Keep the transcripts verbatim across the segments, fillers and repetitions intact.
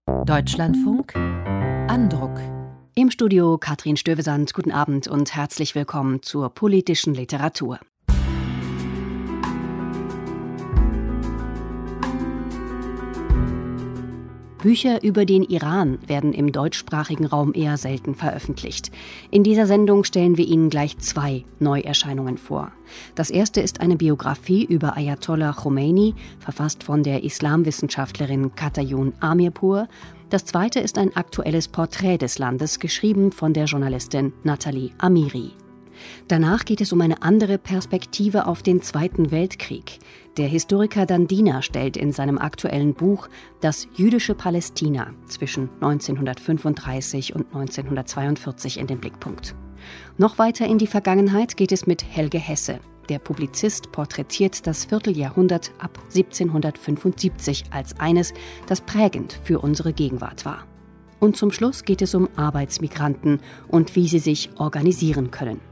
Deutschlandfunk Andruck. Im Studio Katrin Stövesand, guten Abend und herzlich willkommen zur politischen Literatur. Bücher über den Iran werden im deutschsprachigen Raum eher selten veröffentlicht. In dieser Sendung stellen wir Ihnen gleich zwei Neuerscheinungen vor. Das erste ist eine Biografie über Ayatollah Khomeini, verfasst von der Islamwissenschaftlerin Katayoun Amirpour. Das zweite ist ein aktuelles Porträt des Landes, geschrieben von der Journalistin Nathalie Amiri. Danach geht es um eine andere Perspektive auf den Zweiten Weltkrieg. Der Historiker Dandina stellt in seinem aktuellen Buch Das jüdische Palästina zwischen neunzehnhundertfünfunddreißig und neunzehnhundertzweiundvierzig in den Blickpunkt. Noch weiter in die Vergangenheit geht es mit Helge Hesse. Der Publizist porträtiert das Vierteljahrhundert ab siebzehnhundertfünfundsiebzig als eines, das prägend für unsere Gegenwart war. Und zum Schluss geht es um Arbeitsmigranten und wie sie sich organisieren können.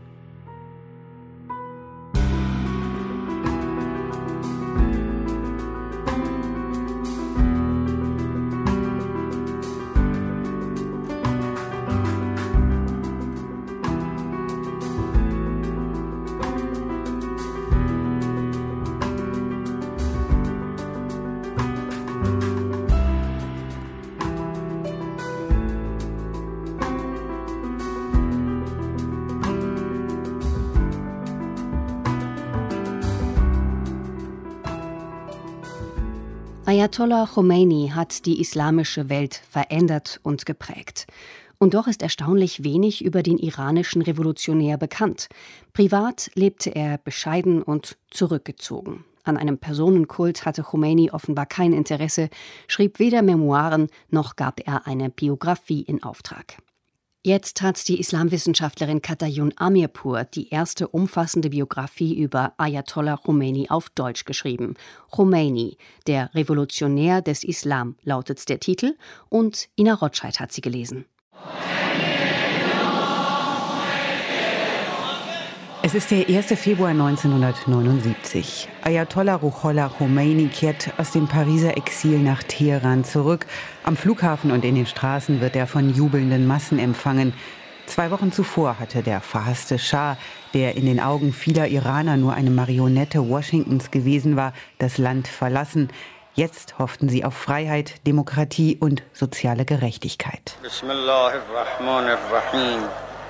Ayatollah Khomeini hat die islamische Welt verändert und geprägt. Und doch ist erstaunlich wenig über den iranischen Revolutionär bekannt. Privat lebte er bescheiden und zurückgezogen. An einem Personenkult hatte Khomeini offenbar kein Interesse, schrieb weder Memoiren noch gab er eine Biografie in Auftrag. Jetzt hat die Islamwissenschaftlerin Katayoun Amirpour die erste umfassende Biografie über Ayatollah Khomeini auf Deutsch geschrieben. Khomeini, der Revolutionär des Islam, lautet der Titel, und Ina Rotscheid hat sie gelesen. Es ist der erste Februar neunzehnhundertneunundsiebzig. Ayatollah Ruhollah Khomeini kehrt aus dem Pariser Exil nach Teheran zurück. Am Flughafen und in den Straßen wird er von jubelnden Massen empfangen. Zwei Wochen zuvor hatte der verhasste Schah, der in den Augen vieler Iraner nur eine Marionette Washingtons gewesen war, das Land verlassen. Jetzt hofften sie auf Freiheit, Demokratie und soziale Gerechtigkeit. Bismillahirrahmanirrahim.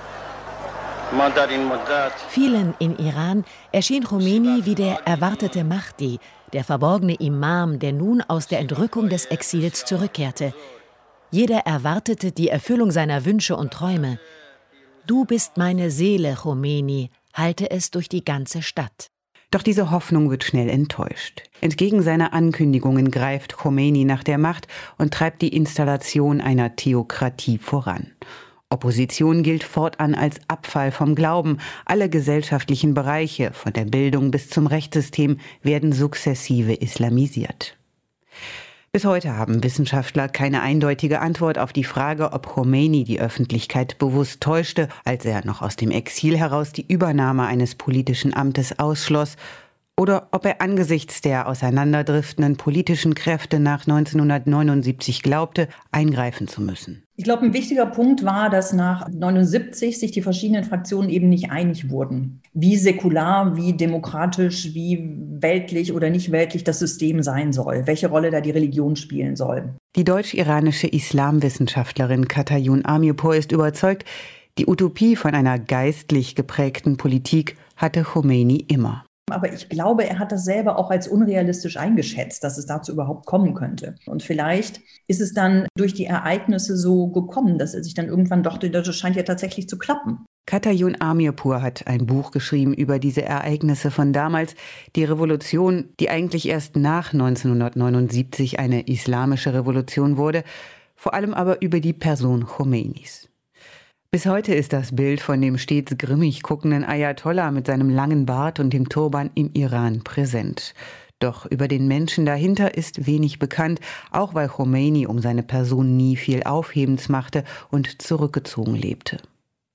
Vielen in Iran erschien Khomeini wie der erwartete Mahdi, der verborgene Imam, der nun aus der Entrückung des Exils zurückkehrte. Jeder erwartete die Erfüllung seiner Wünsche und Träume. Du bist meine Seele, Khomeini, halte es durch die ganze Stadt. Doch diese Hoffnung wird schnell enttäuscht. Entgegen seiner Ankündigungen greift Khomeini nach der Macht und treibt die Installation einer Theokratie voran. Opposition gilt fortan als Abfall vom Glauben. Alle gesellschaftlichen Bereiche, von der Bildung bis zum Rechtssystem, werden sukzessive islamisiert. Bis heute haben Wissenschaftler keine eindeutige Antwort auf die Frage, ob Khomeini die Öffentlichkeit bewusst täuschte, als er noch aus dem Exil heraus die Übernahme eines politischen Amtes ausschloss, oder ob er angesichts der auseinanderdriftenden politischen Kräfte nach neunzehnhundertneunundsiebzig glaubte, eingreifen zu müssen. Ich glaube, ein wichtiger Punkt war, dass nach neunundsiebzig sich die verschiedenen Fraktionen eben nicht einig wurden, wie säkular, wie demokratisch, wie weltlich oder nicht weltlich das System sein soll, welche Rolle da die Religion spielen soll. Die deutsch-iranische Islamwissenschaftlerin Katayoun Amirpour ist überzeugt, die Utopie von einer geistlich geprägten Politik hatte Khomeini immer. Aber ich glaube, er hat das selber auch als unrealistisch eingeschätzt, dass es dazu überhaupt kommen könnte. Und vielleicht ist es dann durch die Ereignisse so gekommen, dass er sich dann irgendwann dachte, das scheint ja tatsächlich zu klappen. Katayoun Amirpour hat ein Buch geschrieben über diese Ereignisse von damals. Die Revolution, die eigentlich erst nach neunzehnhundertneunundsiebzig eine islamische Revolution wurde, vor allem aber über die Person Khomeinis. Bis heute ist das Bild von dem stets grimmig guckenden Ayatollah mit seinem langen Bart und dem Turban im Iran präsent. Doch über den Menschen dahinter ist wenig bekannt, auch weil Khomeini um seine Person nie viel Aufhebens machte und zurückgezogen lebte.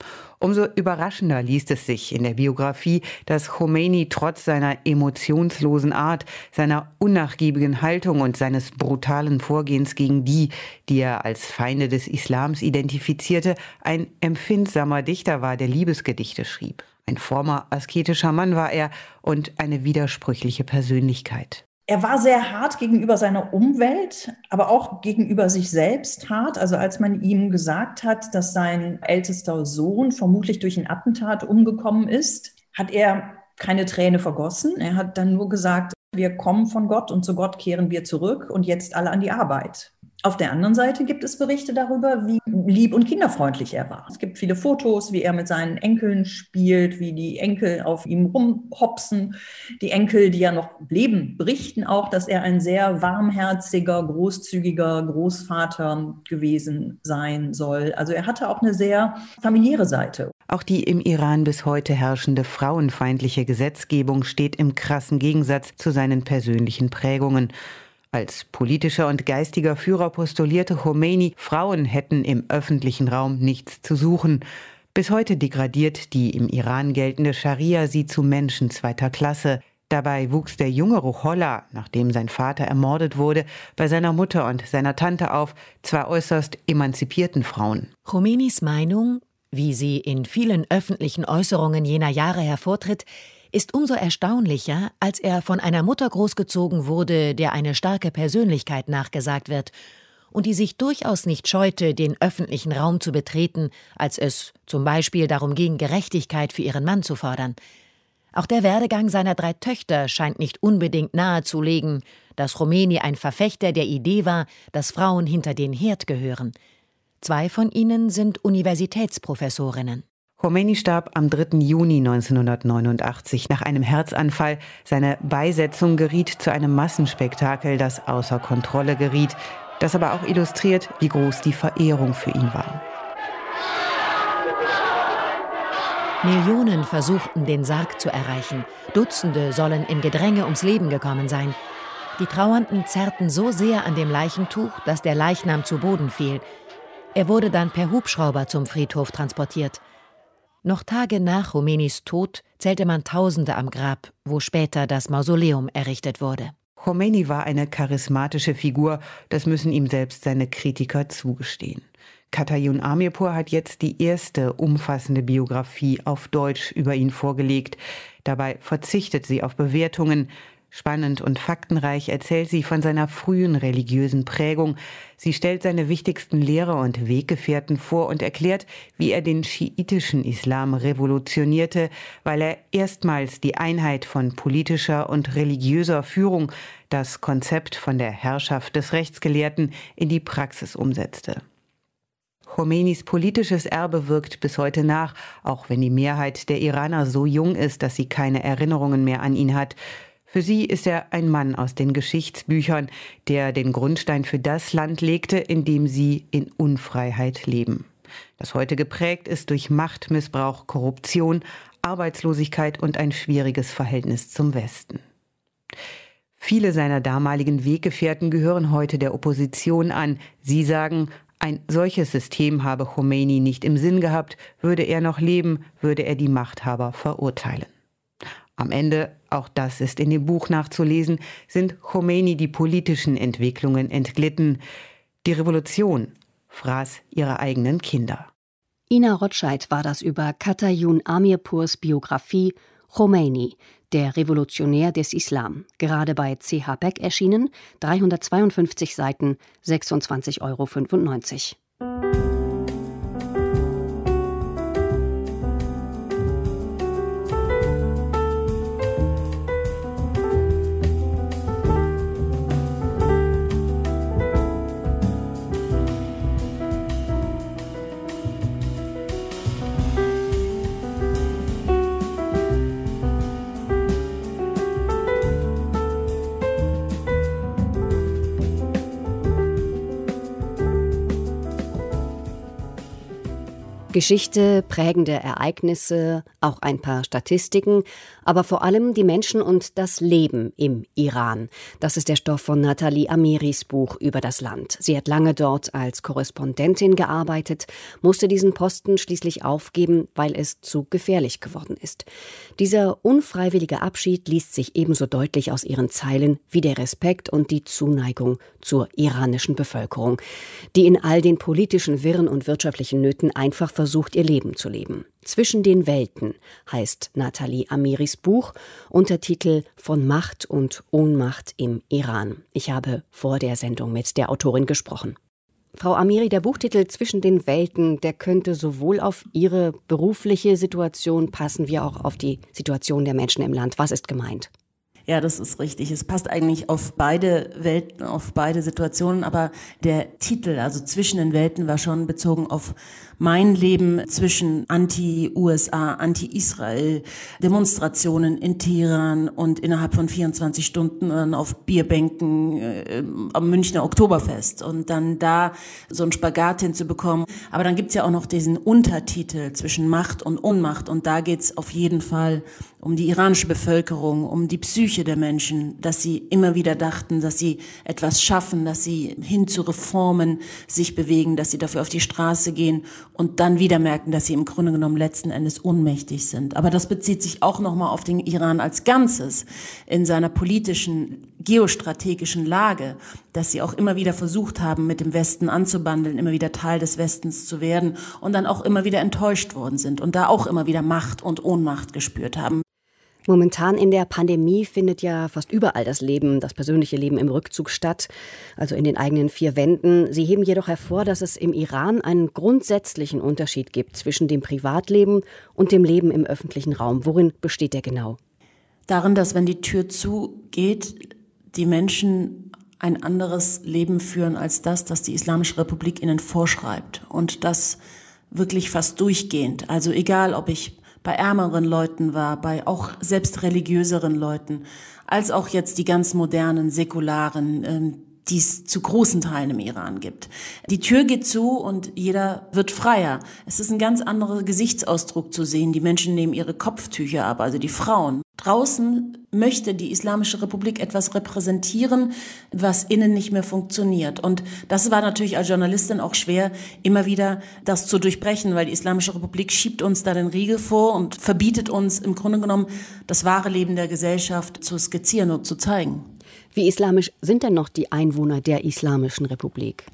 Umso überraschender liest es sich in der Biografie, dass Khomeini trotz seiner emotionslosen Art, seiner unnachgiebigen Haltung und seines brutalen Vorgehens gegen die, die er als Feinde des Islams identifizierte, ein empfindsamer Dichter war, der Liebesgedichte schrieb. Ein frommer, asketischer Mann war er und eine widersprüchliche Persönlichkeit. Er war sehr hart gegenüber seiner Umwelt, aber auch gegenüber sich selbst hart. Also als man ihm gesagt hat, dass sein ältester Sohn vermutlich durch ein Attentat umgekommen ist, hat er keine Träne vergossen. Er hat dann nur gesagt, wir kommen von Gott und zu Gott kehren wir zurück und jetzt alle an die Arbeit. Auf der anderen Seite gibt es Berichte darüber, wie lieb und kinderfreundlich er war. Es gibt viele Fotos, wie er mit seinen Enkeln spielt, wie die Enkel auf ihm rumhopsen. Die Enkel, die ja noch leben, berichten auch, dass er ein sehr warmherziger, großzügiger Großvater gewesen sein soll. Also er hatte auch eine sehr familiäre Seite. Auch die im Iran bis heute herrschende frauenfeindliche Gesetzgebung steht im krassen Gegensatz zu seinen persönlichen Prägungen. Als politischer und geistiger Führer postulierte Khomeini, Frauen hätten im öffentlichen Raum nichts zu suchen. Bis heute degradiert die im Iran geltende Scharia sie zu Menschen zweiter Klasse. Dabei wuchs der junge Ruhollah, nachdem sein Vater ermordet wurde, bei seiner Mutter und seiner Tante auf, zwei äußerst emanzipierten Frauen. Khomeinis Meinung, wie sie in vielen öffentlichen Äußerungen jener Jahre hervortritt, ist umso erstaunlicher, als er von einer Mutter großgezogen wurde, der eine starke Persönlichkeit nachgesagt wird und die sich durchaus nicht scheute, den öffentlichen Raum zu betreten, als es zum Beispiel darum ging, Gerechtigkeit für ihren Mann zu fordern. Auch der Werdegang seiner drei Töchter scheint nicht unbedingt nahezulegen, dass Khomeini ein Verfechter der Idee war, dass Frauen hinter den Herd gehören. Zwei von ihnen sind Universitätsprofessorinnen. Khomeini starb am dritten Juni neunzehnhundertneunundachtzig nach einem Herzanfall. Seine Beisetzung geriet zu einem Massenspektakel, das außer Kontrolle geriet, das aber auch illustriert, wie groß die Verehrung für ihn war. Millionen versuchten, den Sarg zu erreichen. Dutzende sollen im Gedränge ums Leben gekommen sein. Die Trauernden zerrten so sehr an dem Leichentuch, dass der Leichnam zu Boden fiel. Er wurde dann per Hubschrauber zum Friedhof transportiert. Noch Tage nach Khomeinis Tod zählte man Tausende am Grab, wo später das Mausoleum errichtet wurde. Khomeini war eine charismatische Figur, das müssen ihm selbst seine Kritiker zugestehen. Katayun Amirpour hat jetzt die erste umfassende Biografie auf Deutsch über ihn vorgelegt. Dabei verzichtet sie auf Bewertungen. Spannend und faktenreich erzählt sie von seiner frühen religiösen Prägung. Sie stellt seine wichtigsten Lehrer und Weggefährten vor und erklärt, wie er den schiitischen Islam revolutionierte, weil er erstmals die Einheit von politischer und religiöser Führung, das Konzept von der Herrschaft des Rechtsgelehrten, in die Praxis umsetzte. Khomeinis politisches Erbe wirkt bis heute nach, auch wenn die Mehrheit der Iraner so jung ist, dass sie keine Erinnerungen mehr an ihn hat. Für sie ist er ein Mann aus den Geschichtsbüchern, der den Grundstein für das Land legte, in dem sie in Unfreiheit leben. Das heute geprägt ist durch Machtmissbrauch, Korruption, Arbeitslosigkeit und ein schwieriges Verhältnis zum Westen. Viele seiner damaligen Weggefährten gehören heute der Opposition an. Sie sagen, ein solches System habe Khomeini nicht im Sinn gehabt, würde er noch leben, würde er die Machthaber verurteilen. Am Ende, auch das ist in dem Buch nachzulesen, sind Khomeini die politischen Entwicklungen entglitten. Die Revolution fraß ihre eigenen Kinder. Ina Rotscheid war das über Katayun Amirpours Biografie Khomeini, der Revolutionär des Islam, gerade bei C H Beck erschienen, dreihundertzweiundfünfzig Seiten, sechsundzwanzig Euro fünfundneunzig. Geschichte, prägende Ereignisse, auch ein paar Statistiken, aber vor allem die Menschen und das Leben im Iran. Das ist der Stoff von Nathalie Amiris Buch über das Land. Sie hat lange dort als Korrespondentin gearbeitet, musste diesen Posten schließlich aufgeben, weil es zu gefährlich geworden ist. Dieser unfreiwillige Abschied liest sich ebenso deutlich aus ihren Zeilen wie der Respekt und die Zuneigung zur iranischen Bevölkerung, die in all den politischen Wirren und wirtschaftlichen Nöten einfach versucht, ihr Leben zu leben. Zwischen den Welten heißt Nathalie Amiris Buch, Untertitel Von Macht und Ohnmacht im Iran. Ich habe vor der Sendung mit der Autorin gesprochen. Frau Amiri, der Buchtitel Zwischen den Welten, der könnte sowohl auf Ihre berufliche Situation passen, wie auch auf die Situation der Menschen im Land. Was ist gemeint? Ja, das ist richtig. Es passt eigentlich auf beide Welten, auf beide Situationen, aber der Titel, also Zwischen den Welten, war schon bezogen auf mein Leben zwischen Anti-U S A, Anti-Israel, Demonstrationen in Teheran und innerhalb von vierundzwanzig Stunden dann auf Bierbänken äh, am Münchner Oktoberfest und dann da so einen Spagat hinzubekommen. Aber dann gibt's ja auch noch diesen Untertitel zwischen Macht und Ohnmacht und da geht's auf jeden Fall um die iranische Bevölkerung, um die Psyche der Menschen, dass sie immer wieder dachten, dass sie etwas schaffen, dass sie hin zu Reformen sich bewegen, dass sie dafür auf die Straße gehen und dann wieder merken, dass sie im Grunde genommen letzten Endes ohnmächtig sind. Aber das bezieht sich auch nochmal auf den Iran als Ganzes in seiner politischen, geostrategischen Lage, dass sie auch immer wieder versucht haben, mit dem Westen anzubandeln, immer wieder Teil des Westens zu werden und dann auch immer wieder enttäuscht worden sind und da auch immer wieder Macht und Ohnmacht gespürt haben. Momentan in der Pandemie findet ja fast überall das Leben, das persönliche Leben im Rückzug statt, also in den eigenen vier Wänden. Sie heben jedoch hervor, dass es im Iran einen grundsätzlichen Unterschied gibt zwischen dem Privatleben und dem Leben im öffentlichen Raum. Worin besteht der genau? Darin, dass wenn die Tür zugeht, die Menschen ein anderes Leben führen als das, das die Islamische Republik ihnen vorschreibt. Und das wirklich fast durchgehend. Also egal, ob ich bei ärmeren Leuten war, bei auch selbst religiöseren Leuten, als auch jetzt die ganz modernen, säkularen, ähm, die es zu großen Teilen im Iran gibt. Die Tür geht zu und jeder wird freier. Es ist ein ganz anderer Gesichtsausdruck zu sehen. Die Menschen nehmen ihre Kopftücher ab, also die Frauen. Draußen möchte die Islamische Republik etwas repräsentieren, was innen nicht mehr funktioniert. Und das war natürlich als Journalistin auch schwer, immer wieder das zu durchbrechen, weil die Islamische Republik schiebt uns da den Riegel vor und verbietet uns im Grunde genommen, das wahre Leben der Gesellschaft zu skizzieren und zu zeigen. Wie islamisch sind denn noch die Einwohner der Islamischen Republik?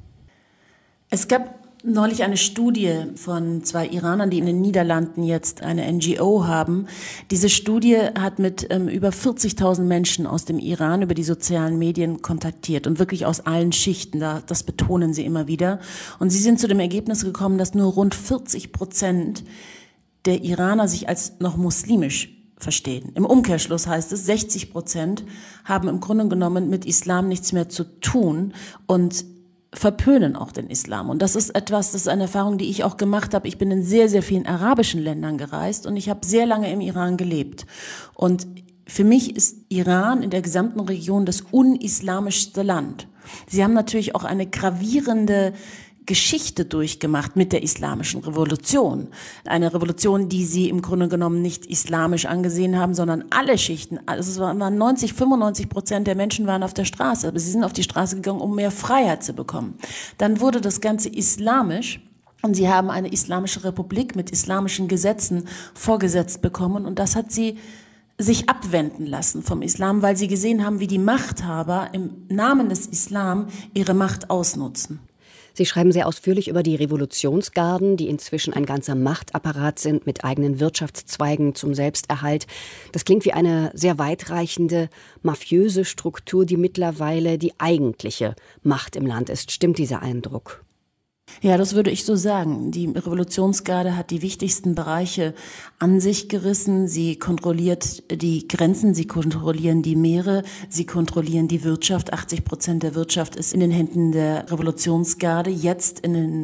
Es gab neulich eine Studie von zwei Iranern, die in den Niederlanden jetzt eine N G O haben. Diese Studie hat mit ähm, über vierzigtausend Menschen aus dem Iran über die sozialen Medien kontaktiert und wirklich aus allen Schichten. Da, das betonen sie immer wieder. Und sie sind zu dem Ergebnis gekommen, dass nur rund vierzig Prozent der Iraner sich als noch muslimisch verstehen. Im Umkehrschluss heißt es, sechzig Prozent haben im Grunde genommen mit Islam nichts mehr zu tun und verpönen auch den Islam. Und das ist etwas, das ist eine Erfahrung, die ich auch gemacht habe. Ich bin in sehr, sehr vielen arabischen Ländern gereist und ich habe sehr lange im Iran gelebt. Und für mich ist Iran in der gesamten Region das unislamischste Land. Sie haben natürlich auch eine gravierende Geschichte durchgemacht mit der islamischen Revolution. Eine Revolution, die sie im Grunde genommen nicht islamisch angesehen haben, sondern alle Schichten, also es waren neunzig, fünfundneunzig Prozent der Menschen waren auf der Straße, aber sie sind auf die Straße gegangen, um mehr Freiheit zu bekommen. Dann wurde das Ganze islamisch und sie haben eine islamische Republik mit islamischen Gesetzen vorgesetzt bekommen und das hat sie sich abwenden lassen vom Islam, weil sie gesehen haben, wie die Machthaber im Namen des Islam ihre Macht ausnutzen. Sie schreiben sehr ausführlich über die Revolutionsgarden, die inzwischen ein ganzer Machtapparat sind mit eigenen Wirtschaftszweigen zum Selbsterhalt. Das klingt wie eine sehr weitreichende, mafiöse Struktur, die mittlerweile die eigentliche Macht im Land ist. Stimmt dieser Eindruck? Ja, das würde ich so sagen. Die Revolutionsgarde hat die wichtigsten Bereiche an sich gerissen. Sie kontrolliert die Grenzen, sie kontrollieren die Meere, sie kontrollieren die Wirtschaft. achtzig Prozent der Wirtschaft ist in den Händen der Revolutionsgarde. Jetzt in den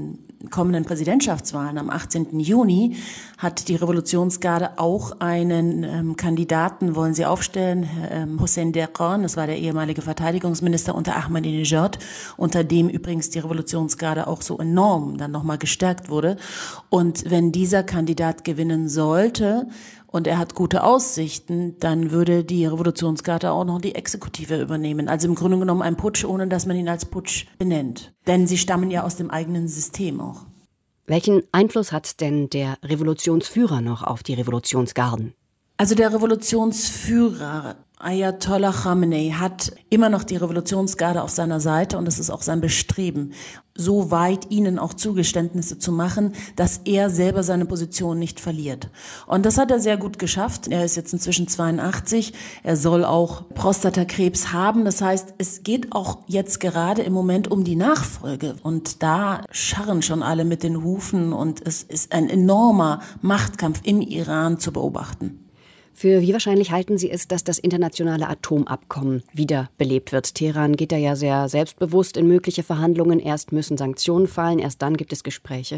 kommenden Präsidentschaftswahlen am achtzehnten Juni hat die Revolutionsgarde auch einen ähm, Kandidaten, wollen sie aufstellen, ähm, Hossein Deran, das war der ehemalige Verteidigungsminister unter Ahmadinejad, unter dem übrigens die Revolutionsgarde auch so enorm dann nochmal gestärkt wurde. Und wenn dieser Kandidat gewinnen sollte, und er hat gute Aussichten, dann würde die Revolutionsgarde auch noch die Exekutive übernehmen. Also im Grunde genommen ein Putsch, ohne dass man ihn als Putsch benennt. Denn sie stammen ja aus dem eigenen System auch. Welchen Einfluss hat denn der Revolutionsführer noch auf die Revolutionsgarden? Also der Revolutionsführer Ayatollah Khamenei hat immer noch die Revolutionsgarde auf seiner Seite und es ist auch sein Bestreben, so weit ihnen auch Zugeständnisse zu machen, dass er selber seine Position nicht verliert. Und das hat er sehr gut geschafft. Er ist jetzt inzwischen zweiundachtzig. Er soll auch Prostatakrebs haben. Das heißt, es geht auch jetzt gerade im Moment um die Nachfolge. Und da scharren schon alle mit den Hufen und es ist ein enormer Machtkampf im Iran zu beobachten. Für wie wahrscheinlich halten Sie es, dass das internationale Atomabkommen wiederbelebt wird? Teheran geht da ja sehr selbstbewusst in mögliche Verhandlungen. Erst müssen Sanktionen fallen, erst dann gibt es Gespräche.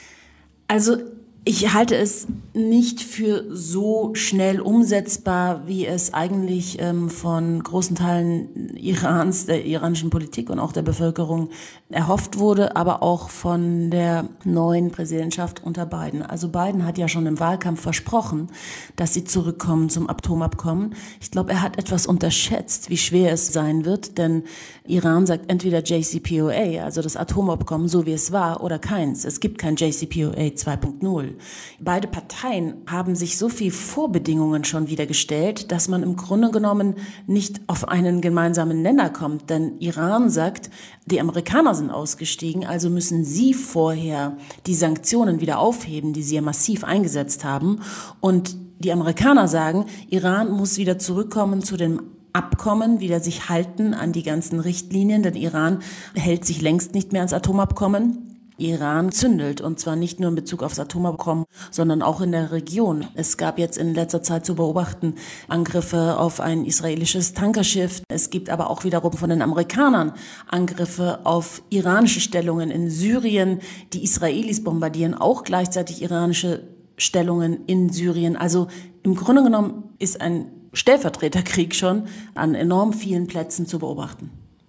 Also ich halte es nicht für so schnell umsetzbar, wie es eigentlich ähm, von großen Teilen Irans, der iranischen Politik und auch der Bevölkerung erhofft wurde, aber auch von der neuen Präsidentschaft unter Biden. Also Biden hat ja schon im Wahlkampf versprochen, dass sie zurückkommen zum Atomabkommen. Ich glaube, er hat etwas unterschätzt, wie schwer es sein wird, denn Iran sagt entweder J C P O A, also das Atomabkommen, so wie es war, oder keins. Es gibt kein J C P O A zwei Punkt null. Beide Parteien haben sich so viel Vorbedingungen schon wieder gestellt, dass man im Grunde genommen nicht auf einen gemeinsamen Nenner kommt. Denn Iran sagt, die Amerikaner sind ausgestiegen, also müssen sie vorher die Sanktionen wieder aufheben, die sie ja massiv eingesetzt haben. Und die Amerikaner sagen, Iran muss wieder zurückkommen zu dem Abkommen, wieder sich halten an die ganzen Richtlinien, denn Iran hält sich längst nicht mehr ans Atomabkommen. Iran zündelt, und zwar nicht nur in Bezug auf das Atomabkommen, sondern auch in der Region. Es gab jetzt in letzter Zeit zu beobachten Angriffe auf ein israelisches Tankerschiff. Es gibt aber auch wiederum von den Amerikanern Angriffe auf iranische Stellungen in Syrien. Die Israelis bombardieren auch gleichzeitig iranische Stellungen in Syrien. Also im Grunde genommen ist ein Stellvertreterkrieg schon an enorm vielen Plätzen zu beobachten.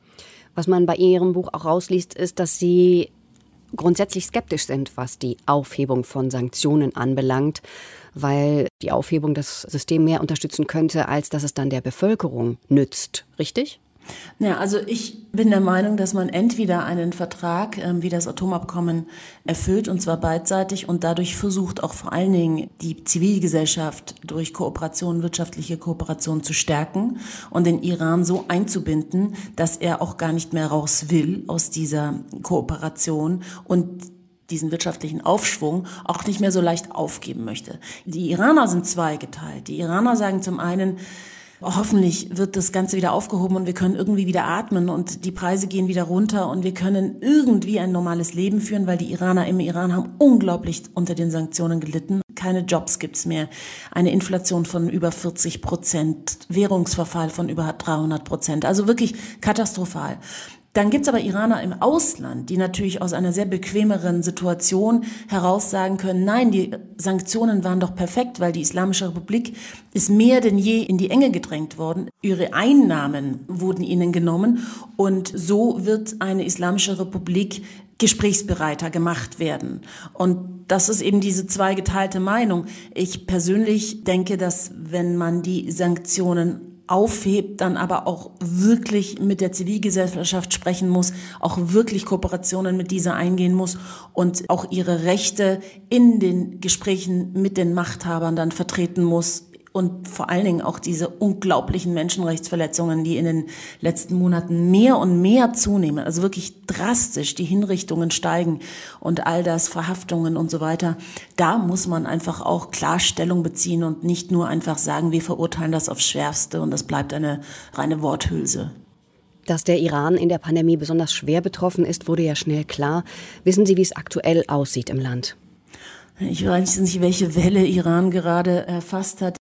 Was man bei Ihrem Buch auch rausliest, ist, dass Sie grundsätzlich skeptisch sind, was die Aufhebung von Sanktionen anbelangt, weil die Aufhebung das System mehr unterstützen könnte, als dass es dann der Bevölkerung nützt. Richtig? Ja, also ich bin der Meinung, dass man entweder einen Vertrag ähm, wie das Atomabkommen erfüllt, und zwar beidseitig, und dadurch versucht auch vor allen Dingen die Zivilgesellschaft durch Kooperation, wirtschaftliche Kooperation zu stärken und den Iran so einzubinden, dass er auch gar nicht mehr raus will aus dieser Kooperation und diesen wirtschaftlichen Aufschwung auch nicht mehr so leicht aufgeben möchte. Die Iraner sind zweigeteilt. Die Iraner sagen zum einen, hoffentlich wird das Ganze wieder aufgehoben und wir können irgendwie wieder atmen und die Preise gehen wieder runter und wir können irgendwie ein normales Leben führen, weil die Iraner im Iran haben unglaublich unter den Sanktionen gelitten. Keine Jobs gibt's mehr, eine Inflation von über vierzig Prozent, Währungsverfall von über dreihundert Prozent, also wirklich katastrophal. Dann gibt's aber Iraner im Ausland, die natürlich aus einer sehr bequemeren Situation heraus sagen können, nein, die Sanktionen waren doch perfekt, weil die Islamische Republik ist mehr denn je in die Enge gedrängt worden. Ihre Einnahmen wurden ihnen genommen und so wird eine Islamische Republik gesprächsbereiter gemacht werden. Und das ist eben diese zweigeteilte Meinung. Ich persönlich denke, dass wenn man die Sanktionen aufhebt, dann aber auch wirklich mit der Zivilgesellschaft sprechen muss, auch wirklich Kooperationen mit dieser eingehen muss und auch ihre Rechte in den Gesprächen mit den Machthabern dann vertreten muss. Und vor allen Dingen auch diese unglaublichen Menschenrechtsverletzungen, die in den letzten Monaten mehr und mehr zunehmen, also wirklich drastisch, die Hinrichtungen steigen und all das, Verhaftungen und so weiter. Da muss man einfach auch klar Stellung beziehen und nicht nur einfach sagen, wir verurteilen das aufs Schärfste und das bleibt eine reine Worthülse. Dass der Iran in der Pandemie besonders schwer betroffen ist, wurde ja schnell klar. Wissen Sie, wie es aktuell aussieht im Land? Ich weiß nicht, welche Welle Iran gerade erfasst hat.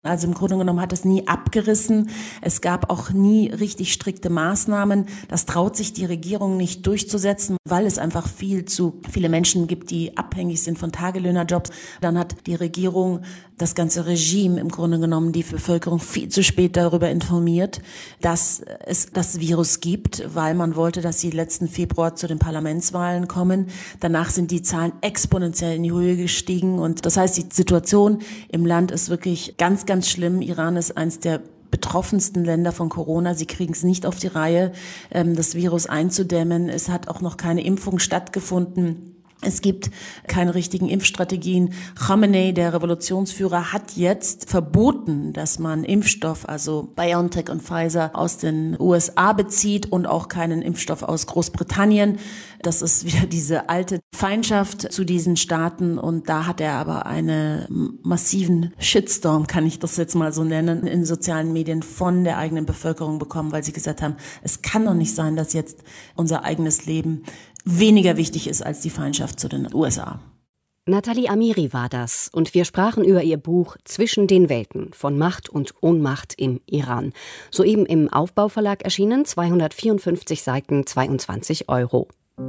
Also im Grunde genommen hat es nie abgerissen. Es gab auch nie richtig strikte Maßnahmen. Das traut sich die Regierung nicht durchzusetzen, weil es einfach viel zu viele Menschen gibt, die abhängig sind von Tagelöhnerjobs. Dann hat die Regierung das ganze Regime im Grunde genommen die Bevölkerung viel zu spät darüber informiert, dass es das Virus gibt, weil man wollte, dass sie letzten Februar zu den Parlamentswahlen kommen. Danach sind die Zahlen exponentiell in die Höhe gestiegen und das heißt, die Situation im Land ist wirklich ganz, ganz schlimm. Iran ist eins der betroffensten Länder von Corona. Sie kriegen es nicht auf die Reihe, das Virus einzudämmen. Es hat auch noch keine Impfung stattgefunden. Es gibt keine richtigen Impfstrategien. Khamenei, der Revolutionsführer, hat jetzt verboten, dass man Impfstoff, also BioNTech und Pfizer, aus den U S A bezieht und auch keinen Impfstoff aus Großbritannien. Das ist wieder diese alte Feindschaft zu diesen Staaten und da hat er aber einen massiven Shitstorm, kann ich das jetzt mal so nennen, in sozialen Medien von der eigenen Bevölkerung bekommen, weil sie gesagt haben, es kann doch nicht sein, dass jetzt unser eigenes Leben weniger wichtig ist als die Feindschaft zu den U S A. Nathalie Amiri war das und wir sprachen über ihr Buch Zwischen den Welten von Macht und Ohnmacht im Iran. Soeben im Aufbau-Verlag erschienen, zweihundertvierundfünfzig Seiten, zweiundzwanzig Euro.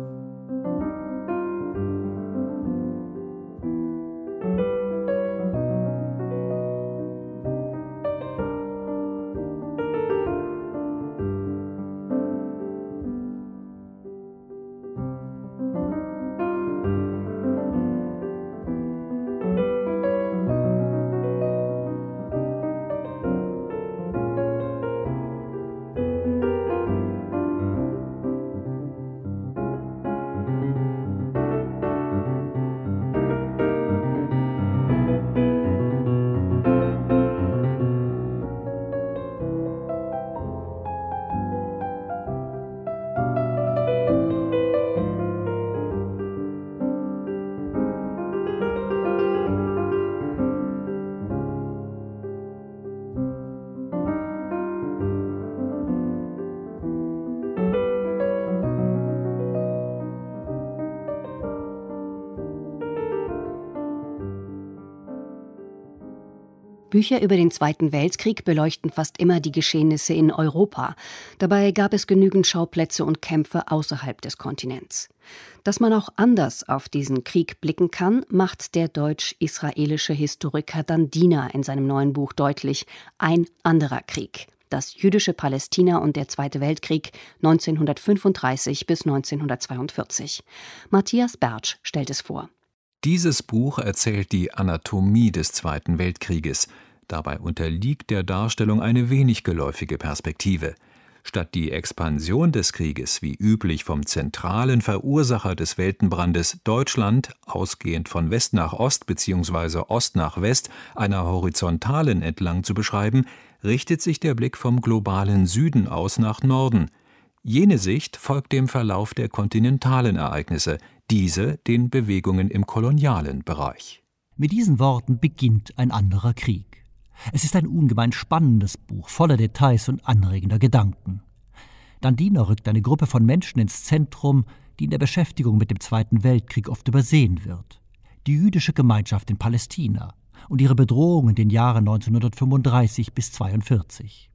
Bücher über den Zweiten Weltkrieg beleuchten fast immer die Geschehnisse in Europa. Dabei gab es genügend Schauplätze und Kämpfe außerhalb des Kontinents. Dass man auch anders auf diesen Krieg blicken kann, macht der deutsch-israelische Historiker Dandiner in seinem neuen Buch deutlich: Ein anderer Krieg. Das jüdische Palästina und der Zweite Weltkrieg neunzehnhundertfünfunddreißig bis neunzehnhundertzweiundvierzig. Matthias Bertsch stellt es vor. Dieses Buch erzählt die Anatomie des Zweiten Weltkrieges. Dabei unterliegt der Darstellung eine wenig geläufige Perspektive. Statt die Expansion des Krieges, wie üblich vom zentralen Verursacher des Weltenbrandes Deutschland, ausgehend von West nach Ost bzw. Ost nach West, einer horizontalen entlang zu beschreiben, richtet sich der Blick vom globalen Süden aus nach Norden. Jene Sicht folgt dem Verlauf der kontinentalen Ereignisse, diese den Bewegungen im kolonialen Bereich. Mit diesen Worten beginnt ein anderer Krieg. Es ist ein ungemein spannendes Buch, voller Details und anregender Gedanken. Dandiner rückt eine Gruppe von Menschen ins Zentrum, die in der Beschäftigung mit dem Zweiten Weltkrieg oft übersehen wird. Die jüdische Gemeinschaft in Palästina und ihre Bedrohung in den Jahren neunzehnhundertfünfunddreißig bis neunzehnhundertzweiundvierzig.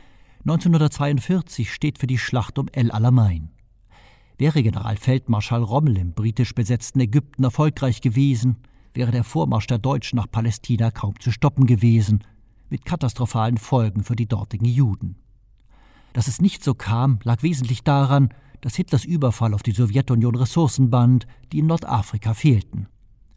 neunzehnhundertzweiundvierzig steht für die Schlacht um El Alamein. Wäre Generalfeldmarschall Rommel im britisch besetzten Ägypten erfolgreich gewesen, wäre der Vormarsch der Deutschen nach Palästina kaum zu stoppen gewesen, mit katastrophalen Folgen für die dortigen Juden. Dass es nicht so kam, lag wesentlich daran, dass Hitlers Überfall auf die Sowjetunion Ressourcen band, die in Nordafrika fehlten.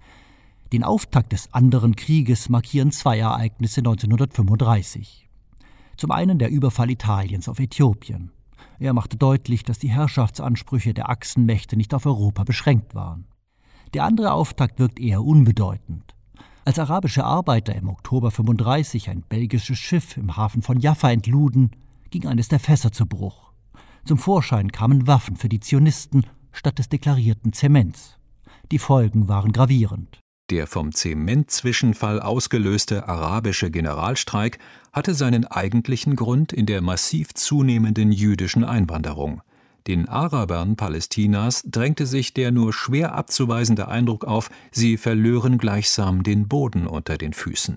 Den Auftakt des anderen Krieges markieren zwei Ereignisse neunzehnhundertfünfunddreißig. Zum einen der Überfall Italiens auf Äthiopien. Er machte deutlich, dass die Herrschaftsansprüche der Achsenmächte nicht auf Europa beschränkt waren. Der andere Auftakt wirkt eher unbedeutend. Als arabische Arbeiter im Oktober fünfunddreißig ein belgisches Schiff im Hafen von Jaffa entluden, ging eines der Fässer zu Bruch. Zum Vorschein kamen Waffen für die Zionisten statt des deklarierten Zements. Die Folgen waren gravierend. Der vom Zementzwischenfall ausgelöste arabische Generalstreik hatte seinen eigentlichen Grund in der massiv zunehmenden jüdischen Einwanderung. Den Arabern Palästinas drängte sich der nur schwer abzuweisende Eindruck auf, sie verlören gleichsam den Boden unter den Füßen.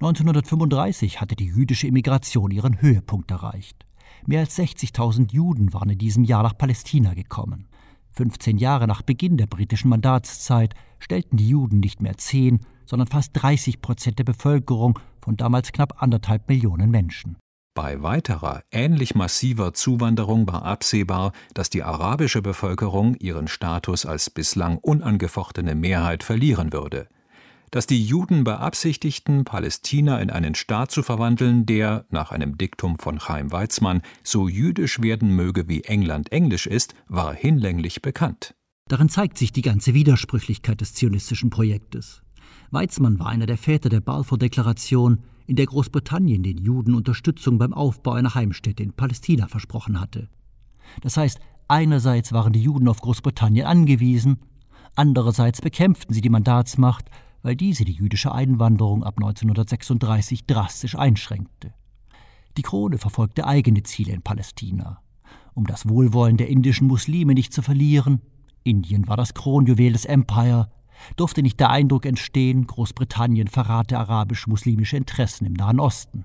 neunzehnhundertfünfunddreißig hatte die jüdische Immigration ihren Höhepunkt erreicht. Mehr als sechzigtausend Juden waren in diesem Jahr nach Palästina gekommen. fünfzehn Jahre nach Beginn der britischen Mandatszeit stellten die Juden nicht mehr zehn, sondern fast dreißig Prozent der Bevölkerung von damals knapp anderthalb Millionen Menschen. Bei weiterer, ähnlich massiver Zuwanderung war absehbar, dass die arabische Bevölkerung ihren Status als bislang unangefochtene Mehrheit verlieren würde. Dass die Juden beabsichtigten, Palästina in einen Staat zu verwandeln, der, nach einem Diktum von Chaim Weizmann, so jüdisch werden möge wie England englisch ist, war hinlänglich bekannt. Darin zeigt sich die ganze Widersprüchlichkeit des zionistischen Projektes. Weizmann war einer der Väter der Balfour-Deklaration, in der Großbritannien den Juden Unterstützung beim Aufbau einer Heimstätte in Palästina versprochen hatte. Das heißt, einerseits waren die Juden auf Großbritannien angewiesen, andererseits bekämpften sie die Mandatsmacht, weil diese die jüdische Einwanderung ab neunzehnhundertsechsunddreißig drastisch einschränkte. Die Krone verfolgte eigene Ziele in Palästina. Um das Wohlwollen der indischen Muslime nicht zu verlieren, Indien war das Kronjuwel des Empire, durfte nicht der Eindruck entstehen, Großbritannien verrate arabisch-muslimische Interessen im Nahen Osten.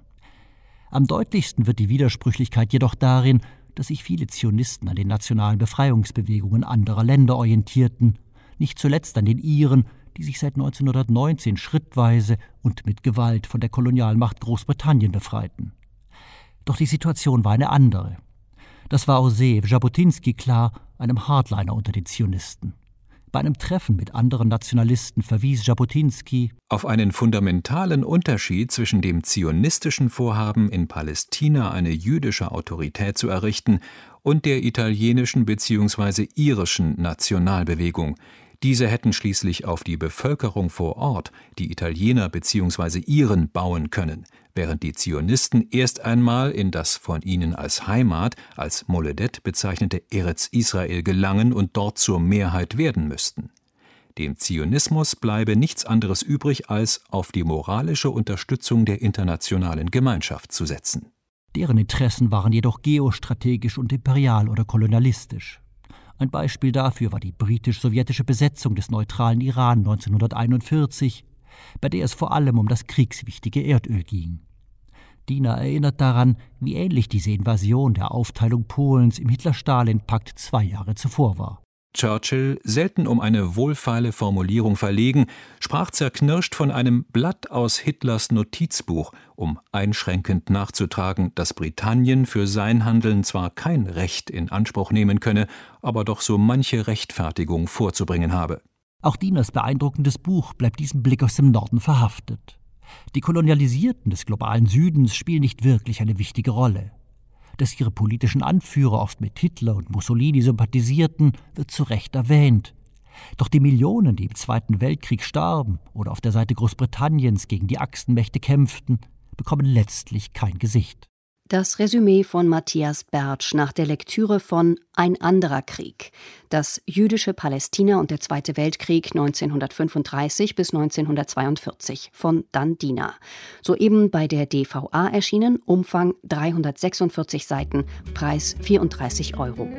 Am deutlichsten wird die Widersprüchlichkeit jedoch darin, dass sich viele Zionisten an den nationalen Befreiungsbewegungen anderer Länder orientierten, nicht zuletzt an den Iren, die sich seit neunzehnhundertneunzehn schrittweise und mit Gewalt von der Kolonialmacht Großbritannien befreiten. Doch die Situation war eine andere. Das war aus Zeev Jabotinsky klar, einem Hardliner unter den Zionisten. Bei einem Treffen mit anderen Nationalisten verwies Jabotinsky auf einen fundamentalen Unterschied zwischen dem zionistischen Vorhaben, in Palästina eine jüdische Autorität zu errichten, und der italienischen bzw. irischen Nationalbewegung. Diese hätten schließlich auf die Bevölkerung vor Ort, die Italiener bzw. Iren, bauen können, während die Zionisten erst einmal in das von ihnen als Heimat, als Moledet bezeichnete Eretz Israel gelangen und dort zur Mehrheit werden müssten. Dem Zionismus bleibe nichts anderes übrig, als auf die moralische Unterstützung der internationalen Gemeinschaft zu setzen. Deren Interessen waren jedoch geostrategisch und imperial oder kolonialistisch. Ein Beispiel dafür war die britisch-sowjetische Besetzung des neutralen Iran neunzehnhunderteinundvierzig, bei der es vor allem um das kriegswichtige Erdöl ging. Diener erinnert daran, wie ähnlich diese Invasion der Aufteilung Polens im Hitler-Stalin-Pakt zwei Jahre zuvor war. Churchill, selten um eine wohlfeile Formulierung verlegen, sprach zerknirscht von einem Blatt aus Hitlers Notizbuch, um einschränkend nachzutragen, dass Britannien für sein Handeln zwar kein Recht in Anspruch nehmen könne, aber doch so manche Rechtfertigung vorzubringen habe. Auch Dieners beeindruckendes Buch bleibt diesem Blick aus dem Norden verhaftet. Die Kolonialisierten des globalen Südens spielen nicht wirklich eine wichtige Rolle. Dass ihre politischen Anführer oft mit Hitler und Mussolini sympathisierten, wird zu Recht erwähnt. Doch die Millionen, die im Zweiten Weltkrieg starben oder auf der Seite Großbritanniens gegen die Achsenmächte kämpften, bekommen letztlich kein Gesicht. Das Resümee von Matthias Bertsch nach der Lektüre von Ein anderer Krieg. Das jüdische Palästina und der Zweite Weltkrieg neunzehnhundertfünfunddreißig bis neunzehnhundertzweiundvierzig von Dan Diener. Soeben bei der D V A erschienen, Umfang dreihundertsechsundvierzig Seiten, Preis vierunddreißig Euro.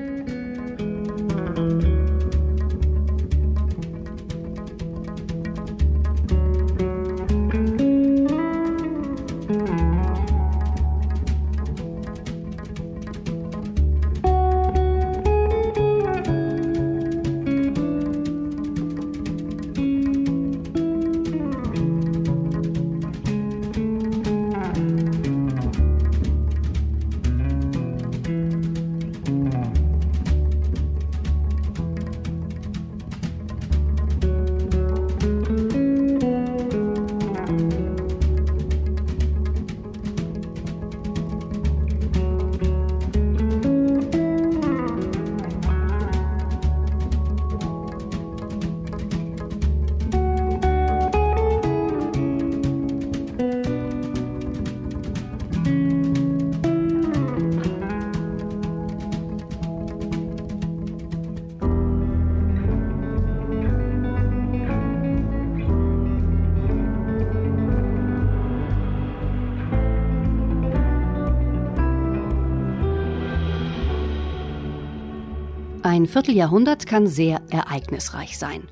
Ein Vierteljahrhundert kann sehr ereignisreich sein.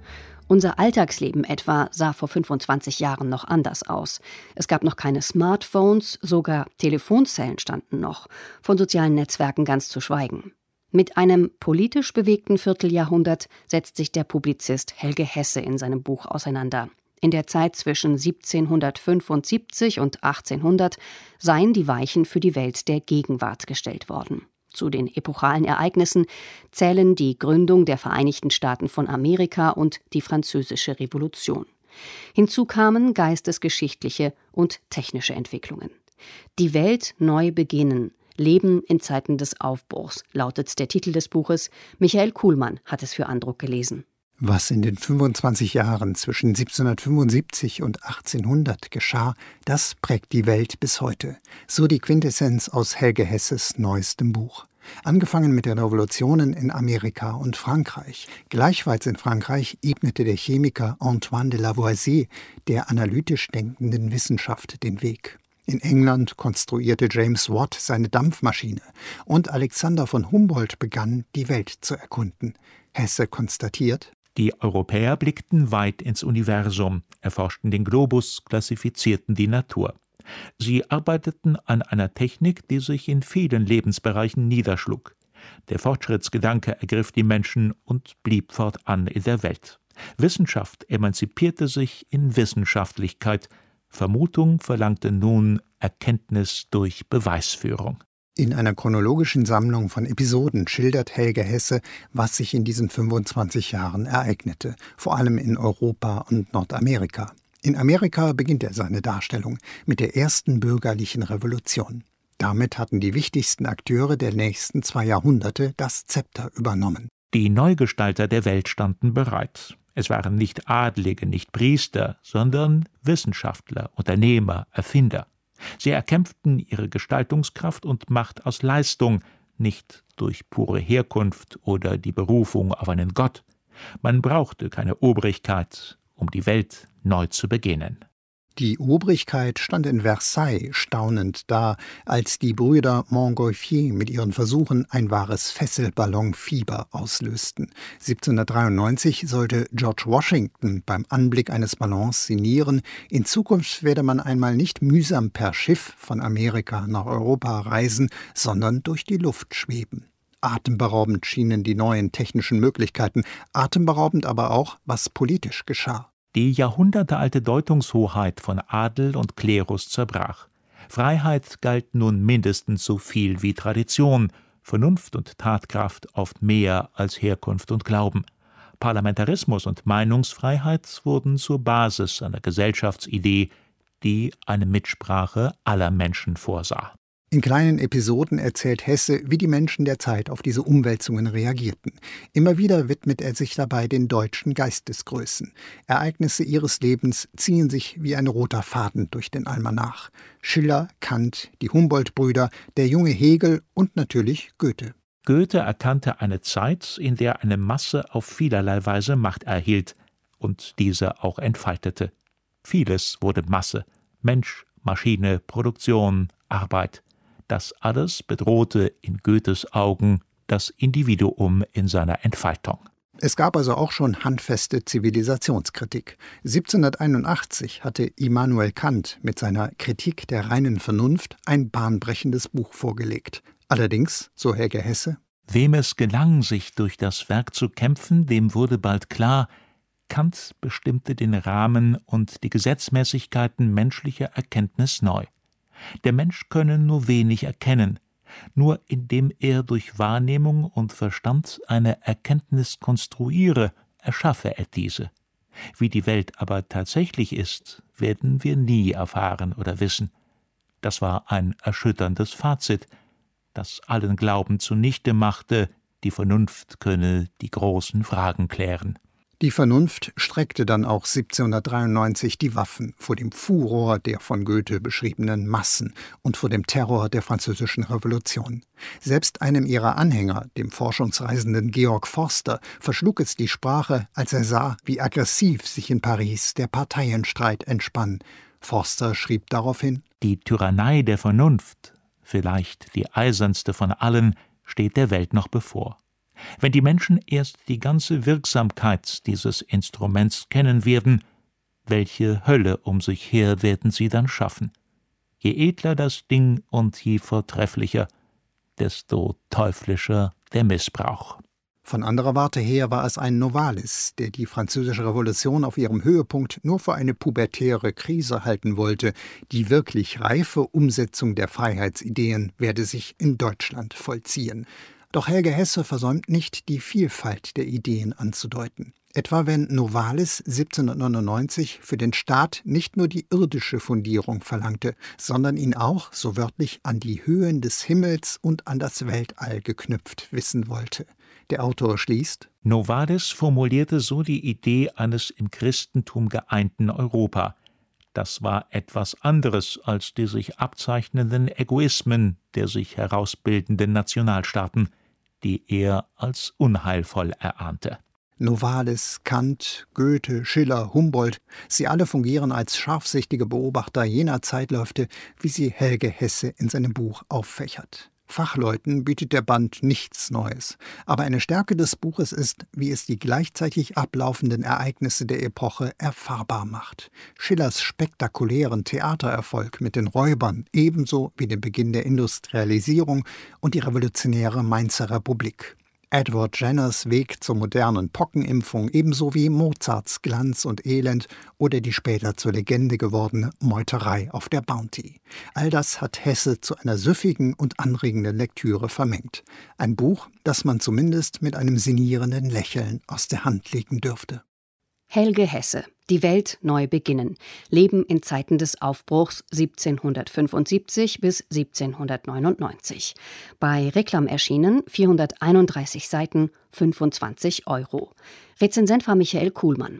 Unser Alltagsleben etwa sah vor fünfundzwanzig Jahren noch anders aus. Es gab noch keine Smartphones, sogar Telefonzellen standen noch, von sozialen Netzwerken ganz zu schweigen. Mit einem politisch bewegten Vierteljahrhundert setzt sich der Publizist Helge Hesse in seinem Buch auseinander. In der Zeit zwischen siebzehnhundertfünfundsiebzig und achtzehnhundert seien die Weichen für die Welt der Gegenwart gestellt worden. Zu den epochalen Ereignissen zählen die Gründung der Vereinigten Staaten von Amerika und die Französische Revolution. Hinzu kamen geistesgeschichtliche und technische Entwicklungen. Die Welt neu beginnen, Leben in Zeiten des Aufbruchs, lautet der Titel des Buches. Michael Kuhlmann hat es für Andruck gelesen. Was in den fünfundzwanzig Jahren zwischen siebzehnhundertfünfundsiebzig und achtzehnhundert geschah, das prägt die Welt bis heute. So die Quintessenz aus Helge Hesses neuestem Buch. Angefangen mit den Revolutionen in Amerika und Frankreich. Gleichfalls in Frankreich ebnete der Chemiker Antoine de Lavoisier der analytisch denkenden Wissenschaft den Weg. In England konstruierte James Watt seine Dampfmaschine und Alexander von Humboldt begann, die Welt zu erkunden. Hesse konstatiert: Die Europäer blickten weit ins Universum, erforschten den Globus, klassifizierten die Natur. Sie arbeiteten an einer Technik, die sich in vielen Lebensbereichen niederschlug. Der Fortschrittsgedanke ergriff die Menschen und blieb fortan in der Welt. Wissenschaft emanzipierte sich in Wissenschaftlichkeit. Vermutung verlangte nun Erkenntnis durch Beweisführung. In einer chronologischen Sammlung von Episoden schildert Helge Hesse, was sich in diesen fünfundzwanzig Jahren ereignete, vor allem in Europa und Nordamerika. In Amerika beginnt er seine Darstellung mit der ersten bürgerlichen Revolution. Damit hatten die wichtigsten Akteure der nächsten zwei Jahrhunderte das Zepter übernommen. Die Neugestalter der Welt standen bereit. Es waren nicht Adlige, nicht Priester, sondern Wissenschaftler, Unternehmer, Erfinder. Sie erkämpften ihre Gestaltungskraft und Macht aus Leistung, nicht durch pure Herkunft oder die Berufung auf einen Gott. Man brauchte keine Obrigkeit, um die Welt neu zu beginnen. Die Obrigkeit stand in Versailles staunend da, als die Brüder Montgolfier mit ihren Versuchen ein wahres Fesselballonfieber auslösten. siebzehnhundertdreiundneunzig sollte George Washington beim Anblick eines Ballons sinnieren: In Zukunft werde man einmal nicht mühsam per Schiff von Amerika nach Europa reisen, sondern durch die Luft schweben. Atemberaubend schienen die neuen technischen Möglichkeiten, atemberaubend aber auch, was politisch geschah. Die jahrhundertealte Deutungshoheit von Adel und Klerus zerbrach. Freiheit galt nun mindestens so viel wie Tradition, Vernunft und Tatkraft oft mehr als Herkunft und Glauben. Parlamentarismus und Meinungsfreiheit wurden zur Basis einer Gesellschaftsidee, die eine Mitsprache aller Menschen vorsah. In kleinen Episoden erzählt Hesse, wie die Menschen der Zeit auf diese Umwälzungen reagierten. Immer wieder widmet er sich dabei den deutschen Geistesgrößen. Ereignisse ihres Lebens ziehen sich wie ein roter Faden durch den Almanach. Schiller, Kant, die Humboldt-Brüder, der junge Hegel und natürlich Goethe. Goethe erkannte eine Zeit, in der eine Masse auf vielerlei Weise Macht erhielt und diese auch entfaltete. Vieles wurde Masse: Mensch, Maschine, Produktion, Arbeit. Das alles bedrohte in Goethes Augen das Individuum in seiner Entfaltung. Es gab also auch schon handfeste Zivilisationskritik. siebzehnhunderteinundachtzig hatte Immanuel Kant mit seiner Kritik der reinen Vernunft ein bahnbrechendes Buch vorgelegt. Allerdings, so Helge Hesse: Wem es gelang, sich durch das Werk zu kämpfen, dem wurde bald klar, Kant bestimmte den Rahmen und die Gesetzmäßigkeiten menschlicher Erkenntnis neu. Der Mensch könne nur wenig erkennen. Nur indem er durch Wahrnehmung und Verstand eine Erkenntnis konstruiere, erschaffe er diese. Wie die Welt aber tatsächlich ist, werden wir nie erfahren oder wissen. Das war ein erschütterndes Fazit, das allen Glauben zunichte machte, die Vernunft könne die großen Fragen klären. Die Vernunft streckte dann auch siebzehnhundertdreiundneunzig die Waffen vor dem Furor der von Goethe beschriebenen Massen und vor dem Terror der Französischen Revolution. Selbst einem ihrer Anhänger, dem forschungsreisenden Georg Forster, verschlug es die Sprache, als er sah, wie aggressiv sich in Paris der Parteienstreit entspann. Forster schrieb daraufhin: Die Tyrannei der Vernunft, vielleicht die eisernste von allen, steht der Welt noch bevor. Wenn die Menschen erst die ganze Wirksamkeit dieses Instruments kennen werden, welche Hölle um sich her werden sie dann schaffen? Je edler das Ding und je vortrefflicher, desto teuflischer der Missbrauch. Von anderer Warte her war es ein Novalis, der die Französische Revolution auf ihrem Höhepunkt nur für eine pubertäre Krise halten wollte. Die wirklich reife Umsetzung der Freiheitsideen werde sich in Deutschland vollziehen. Doch Helge Hesse versäumt nicht, die Vielfalt der Ideen anzudeuten. Etwa wenn Novalis siebzehnhundertneunundneunzig für den Staat nicht nur die irdische Fundierung verlangte, sondern ihn auch, so wörtlich, an die Höhen des Himmels und an das Weltall geknüpft wissen wollte. Der Autor schließt: Novalis formulierte so die Idee eines im Christentum geeinten Europa. Das war etwas anderes als die sich abzeichnenden Egoismen der sich herausbildenden Nationalstaaten, die er als unheilvoll erahnte. Novalis, Kant, Goethe, Schiller, Humboldt, sie alle fungieren als scharfsichtige Beobachter jener Zeitläufte, wie sie Helge Hesse in seinem Buch auffächert. Fachleuten bietet der Band nichts Neues, aber eine Stärke des Buches ist, wie es die gleichzeitig ablaufenden Ereignisse der Epoche erfahrbar macht. Schillers spektakulären Theatererfolg mit den Räubern, ebenso wie den Beginn der Industrialisierung und die revolutionäre Mainzer Republik. Edward Jenners Weg zur modernen Pockenimpfung, ebenso wie Mozarts Glanz und Elend oder die später zur Legende gewordene Meuterei auf der Bounty. All das hat Hesse zu einer süffigen und anregenden Lektüre vermengt. Ein Buch, das man zumindest mit einem sinnierenden Lächeln aus der Hand legen dürfte. Helge Hesse, Die Welt neu beginnen. Leben in Zeiten des Aufbruchs siebzehnhundertfünfundsiebzig bis siebzehnhundertneunundneunzig. Bei Reklam erschienen, vierhunderteinunddreißig Seiten, fünfundzwanzig Euro. Rezensent war Michael Kuhlmann.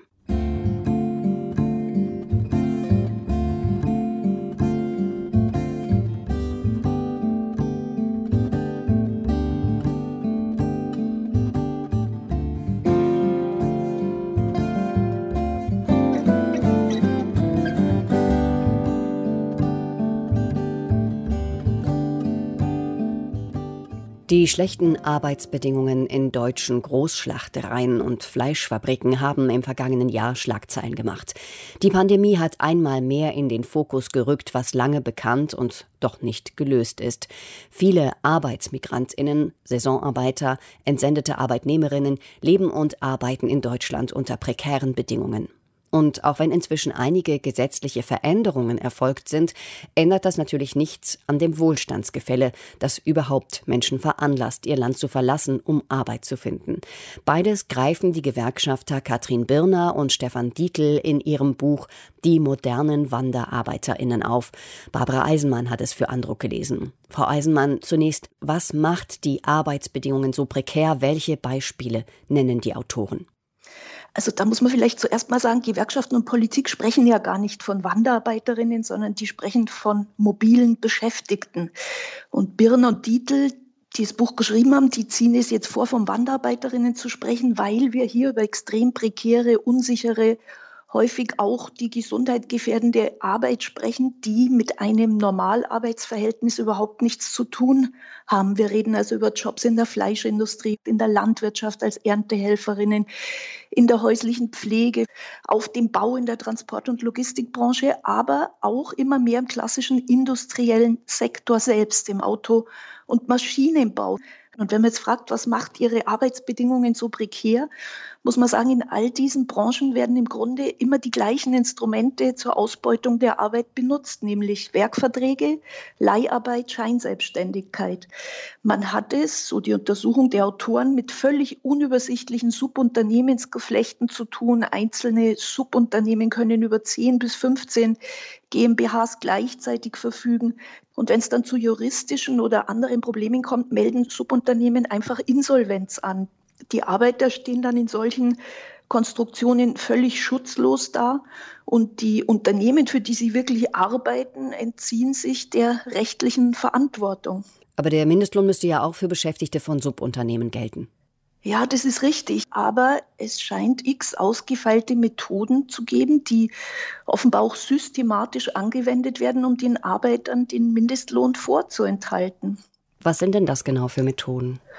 Die schlechten Arbeitsbedingungen in deutschen Großschlachtereien und Fleischfabriken haben im vergangenen Jahr Schlagzeilen gemacht. Die Pandemie hat einmal mehr in den Fokus gerückt, was lange bekannt und doch nicht gelöst ist. Viele ArbeitsmigrantInnen, Saisonarbeiter, entsendete Arbeitnehmerinnen leben und arbeiten in Deutschland unter prekären Bedingungen. Und auch wenn inzwischen einige gesetzliche Veränderungen erfolgt sind, ändert das natürlich nichts an dem Wohlstandsgefälle, das überhaupt Menschen veranlasst, ihr Land zu verlassen, um Arbeit zu finden. Beides greifen die Gewerkschafter Katrin Birner und Stefan Dietl in ihrem Buch Die modernen WanderarbeiterInnen auf. Barbara Eisenmann hat es für Andruck gelesen. Frau Eisenmann, zunächst, was macht die Arbeitsbedingungen so prekär? Welche Beispiele nennen die Autoren? Also da muss man vielleicht zuerst mal sagen, Gewerkschaften und Politik sprechen ja gar nicht von Wanderarbeiterinnen, sondern die sprechen von mobilen Beschäftigten. Und Birner und Dietl, die das Buch geschrieben haben, die ziehen es jetzt vor, von Wanderarbeiterinnen zu sprechen, weil wir hier über extrem prekäre, unsichere, häufig auch die Gesundheit gefährdende Arbeit sprechen, die mit einem Normalarbeitsverhältnis überhaupt nichts zu tun haben. Wir reden also über Jobs in der Fleischindustrie, in der Landwirtschaft als Erntehelferinnen, in der häuslichen Pflege, auf dem Bau, in der Transport- und Logistikbranche, aber auch immer mehr im klassischen industriellen Sektor selbst, im Auto- und Maschinenbau. Und wenn man jetzt fragt, was macht ihre Arbeitsbedingungen so prekär, muss man sagen, in all diesen Branchen werden im Grunde immer die gleichen Instrumente zur Ausbeutung der Arbeit benutzt, nämlich Werkverträge, Leiharbeit, Scheinselbstständigkeit. Man hat es, so die Untersuchung der Autoren, mit völlig unübersichtlichen Subunternehmensgeflechten zu tun. Einzelne Subunternehmen können über zehn bis fünfzehn GmbHs gleichzeitig verfügen. Und wenn es dann zu juristischen oder anderen Problemen kommt, melden Subunternehmen einfach Insolvenz an. Die Arbeiter stehen dann in solchen Konstruktionen völlig schutzlos da und die Unternehmen, für die sie wirklich arbeiten, entziehen sich der rechtlichen Verantwortung. Aber der Mindestlohn müsste ja auch für Beschäftigte von Subunternehmen gelten. Ja, das ist richtig. Aber es scheint x ausgefeilte Methoden zu geben, die offenbar auch systematisch angewendet werden, um den Arbeitern den Mindestlohn vorzuenthalten. Was sind denn das genau für Methoden?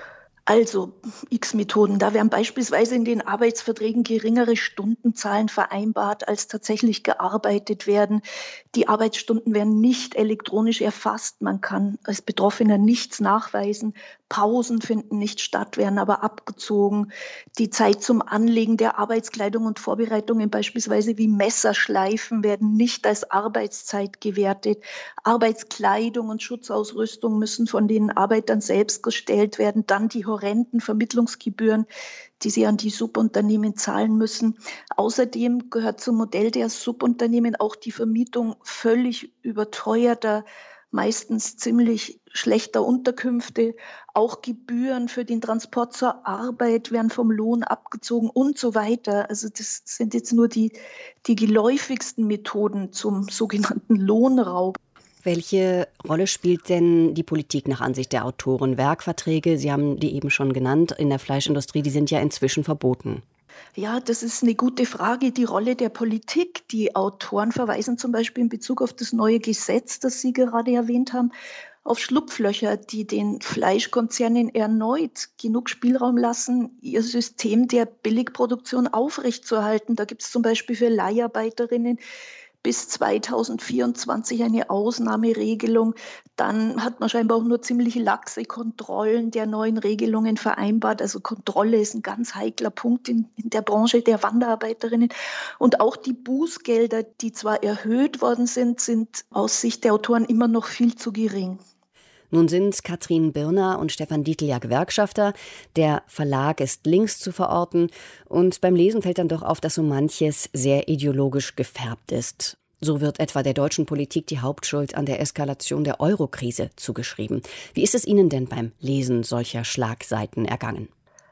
Also x Methoden. Da werden beispielsweise in den Arbeitsverträgen geringere Stundenzahlen vereinbart, als tatsächlich gearbeitet werden. Die Arbeitsstunden werden nicht elektronisch erfasst. Man kann als Betroffener nichts nachweisen. Pausen finden nicht statt, werden aber abgezogen. Die Zeit zum Anlegen der Arbeitskleidung und Vorbereitungen, beispielsweise wie Messerschleifen, werden nicht als Arbeitszeit gewertet. Arbeitskleidung und Schutzausrüstung müssen von den Arbeitern selbst gestellt werden. Dann die horrenden Vermittlungsgebühren, die sie an die Subunternehmen zahlen müssen. Außerdem gehört zum Modell der Subunternehmen auch die Vermietung völlig überteuerter, meistens ziemlich schlechter Unterkünfte. Auch Gebühren für den Transport zur Arbeit werden vom Lohn abgezogen und so weiter. Also das sind jetzt nur die, die geläufigsten Methoden zum sogenannten Lohnraub. Welche Rolle spielt denn die Politik nach Ansicht der Autoren? Werkverträge, Sie haben die eben schon genannt, in der Fleischindustrie, die sind ja inzwischen verboten. Ja, das ist eine gute Frage. Die Rolle der Politik. Die Autoren verweisen zum Beispiel in Bezug auf das neue Gesetz, das Sie gerade erwähnt haben, auf Schlupflöcher, die den Fleischkonzernen erneut genug Spielraum lassen, ihr System der Billigproduktion aufrechtzuerhalten. Da gibt es zum Beispiel für Leiharbeiterinnen bis zweitausendvierundzwanzig eine Ausnahmeregelung. Dann hat man scheinbar auch nur ziemlich laxe Kontrollen der neuen Regelungen vereinbart. Also Kontrolle ist ein ganz heikler Punkt in, in der Branche der Wanderarbeiterinnen. Und auch die Bußgelder, die zwar erhöht worden sind, sind aus Sicht der Autoren immer noch viel zu gering. Nun sind Katrin Birner und Stefan Dietl ja Gewerkschafter. Der Verlag ist links zu verorten. Und beim Lesen fällt dann doch auf, dass so manches sehr ideologisch gefärbt ist. So wird etwa der deutschen Politik die Hauptschuld an der Eskalation der Euro-Krise zugeschrieben. Wie ist es Ihnen denn beim Lesen solcher Schlagseiten ergangen?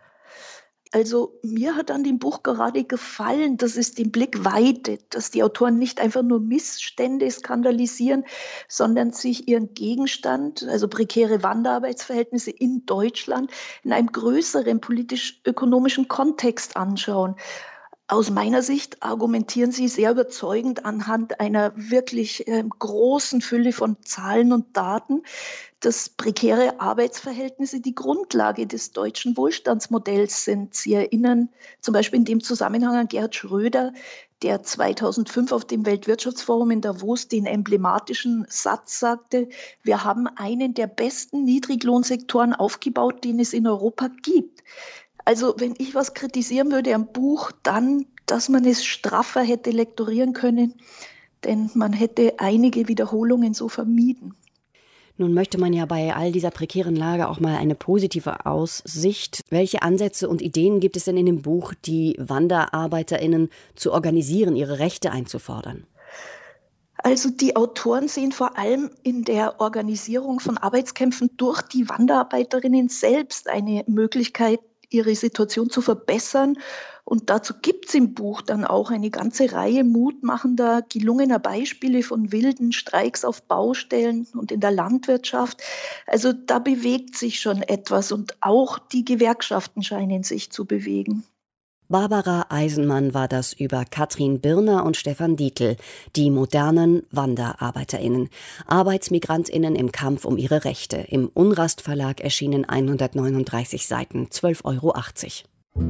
Also mir hat an dem Buch gerade gefallen, dass es den Blick weitet, dass die Autoren nicht einfach nur Missstände skandalisieren, sondern sich ihren Gegenstand, also prekäre Wanderarbeitsverhältnisse in Deutschland, in einem größeren politisch-ökonomischen Kontext anschauen. Aus meiner Sicht argumentieren sie sehr überzeugend anhand einer wirklich äh, großen Fülle von Zahlen und Daten, dass prekäre Arbeitsverhältnisse die Grundlage des deutschen Wohlstandsmodells sind. Sie erinnern zum Beispiel in dem Zusammenhang an Gerhard Schröder, der zweitausendfünf auf dem Weltwirtschaftsforum in Davos den emblematischen Satz sagte: Wir haben einen der besten Niedriglohnsektoren aufgebaut, den es in Europa gibt. Also wenn ich was kritisieren würde am Buch, dann, dass man es straffer hätte lektorieren können, denn man hätte einige Wiederholungen so vermieden. Nun möchte man ja bei all dieser prekären Lage auch mal eine positive Aussicht. Welche Ansätze und Ideen gibt es denn in dem Buch, die WanderarbeiterInnen zu organisieren, ihre Rechte einzufordern? Also die Autoren sehen vor allem in der Organisierung von Arbeitskämpfen durch die Wanderarbeiterinnen selbst eine Möglichkeit, ihre Situation zu verbessern. Und dazu gibt es im Buch dann auch eine ganze Reihe mutmachender, gelungener Beispiele von wilden Streiks auf Baustellen und in der Landwirtschaft. Also da bewegt sich schon etwas und auch die Gewerkschaften scheinen sich zu bewegen. Barbara Eisenmann war das über Katrin Birner und Stefan Dietl, die modernen WanderarbeiterInnen, ArbeitsmigrantInnen im Kampf um ihre Rechte. Im Unrast Verlag erschienen hundertneununddreißig Seiten, zwölf Euro achtzig.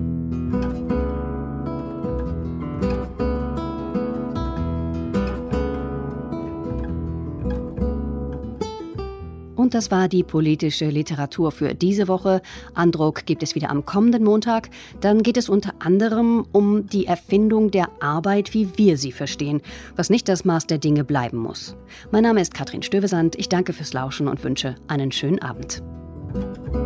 Und das war die politische Literatur für diese Woche. Andruck gibt es wieder am kommenden Montag. Dann geht es unter anderem um die Erfindung der Arbeit, wie wir sie verstehen, was nicht das Maß der Dinge bleiben muss. Mein Name ist Katrin Stövesand. Ich danke fürs Lauschen und wünsche einen schönen Abend.